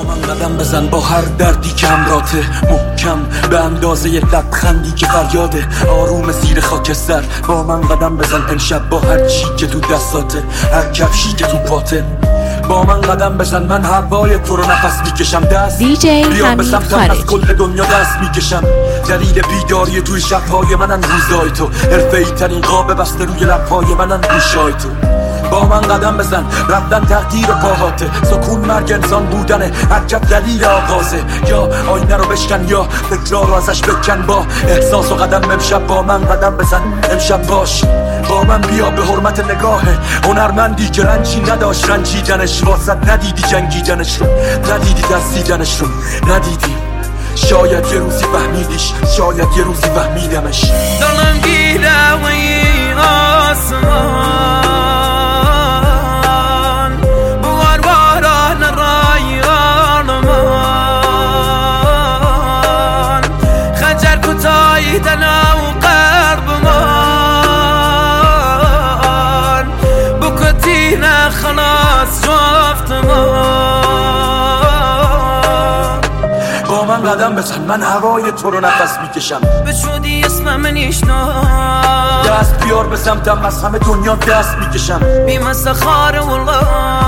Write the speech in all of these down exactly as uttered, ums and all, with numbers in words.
من قدم بزن با هر دردی که همراته، محکم به اندازه لبخندی که فریاده. آروم زیر خاکستر با من قدم بزن امشب، با هر چی که تو دستاته، هر کفشی که تو پاته. با من قدم بزن، من هوای تو رو نفس میکشم. دست بیا به سمتم، از کل دنیا دست میکشم. دلیل بیداری توی شبهای منن روزای تو، حرفه‌ای ترین قاب بسته روی لبهای منن گوشای تو. با من قدم بزن، رفتن تقدیر پاهاته، سکون مرگ انسان بودنه، حرکت دلیل آغازه. یا آینه رو بشکن یا فکرها رو ازش بکن، با احساس و قدم امشب با من قدم بزن. امشب باش با من، بیا به حرمت نگاه هنرمندی که رنجی نداشت رنجیدنش، واسط ندیدی جنگیدنش رو، ندیدی دستیدنش رو، ندیدی. شاید یه روزی فهمیدیش، شاید یه روزی فهمیدمش. دلم گیره و این آسمان، بوار باران رایان من، خنجر کتایی دنا و قرب من، بکتینه خلاص جفت من. با من قدم بزن، من هوای تو رو نفس میکشم. بشودی اسمم نیشنا، دست بیار به سمتم، از همه دنیا دست میکشم. بیمسته خاره والله،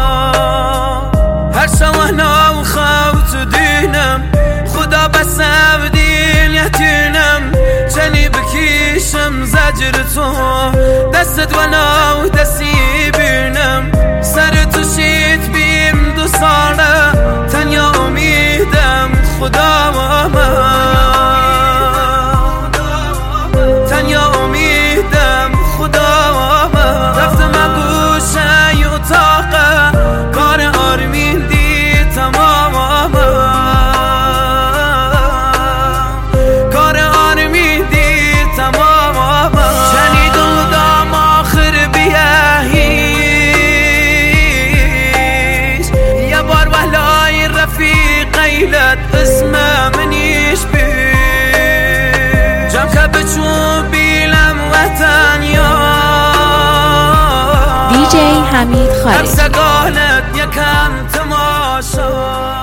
هر شوهنا و خوت دینم، خدا بسم دینیتینم. چنی بکیشم زجر تو، دستت ونا و دستی بینم. سر تو شید بیم دو ساله، تنیا امیدم خدا و من، تنیا امیدم خدا و من. رفتم گوشه ی اتاقه، کار آرمین دی تمام من، کار آرمین دی تمام من. شنید و دام آخر بیهیش، یه بار وحلای رفیق ایلت اسم منیش بی جم که بچون بیلم وطن یا دی جی حمید خالد. همسگانت یکم تماشا.